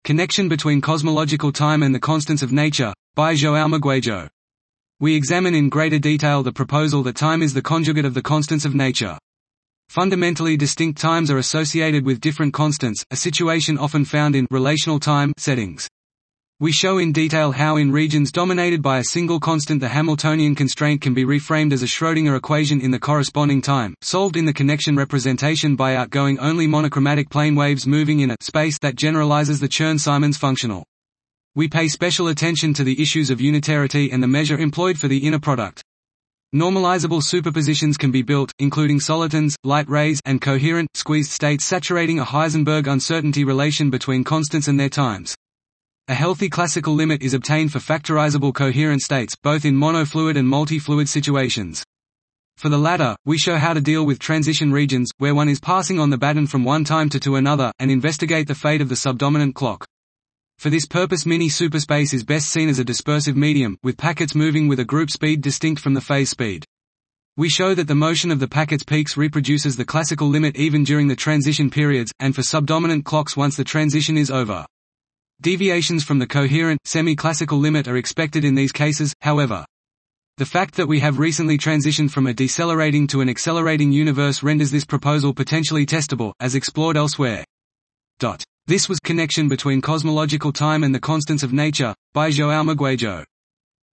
Connection between cosmological time and the constants of nature, by João Maguejo. We examine in greater detail the proposal that time is the conjugate of the constants of nature. Fundamentally distinct times are associated with different constants, a situation often found in relational time settings. We show in detail how in regions dominated by a single constant the Hamiltonian constraint can be reframed as a Schrödinger equation in the corresponding time, solved in the connection representation by outgoing only monochromatic plane waves moving in a space that generalizes the Chern-Simons functional. We pay special attention to the issues of unitarity and the measure employed for the inner product. Normalizable superpositions can be built, including solitons, light rays, and coherent, squeezed states saturating a Heisenberg uncertainty relation between constants and their times. A healthy classical limit is obtained for factorizable coherent states, both in monofluid and multi-fluid situations. For the latter, we show how to deal with transition regions, where one is passing on the baton from one time to another, and investigate the fate of the subdominant clock. For this purpose mini-superspace is best seen as a dispersive medium, with packets moving with a group speed distinct from the phase speed. We show that the motion of the packet's peaks reproduces the classical limit even during the transition periods, and for subdominant clocks once the transition is over. Deviations from the coherent, semi-classical limit are expected in these cases, however. The fact that we have recently transitioned from a decelerating to an accelerating universe renders this proposal potentially testable, as explored elsewhere. This was Connection between Cosmological Time and the Constants of Nature, by João Maguejo.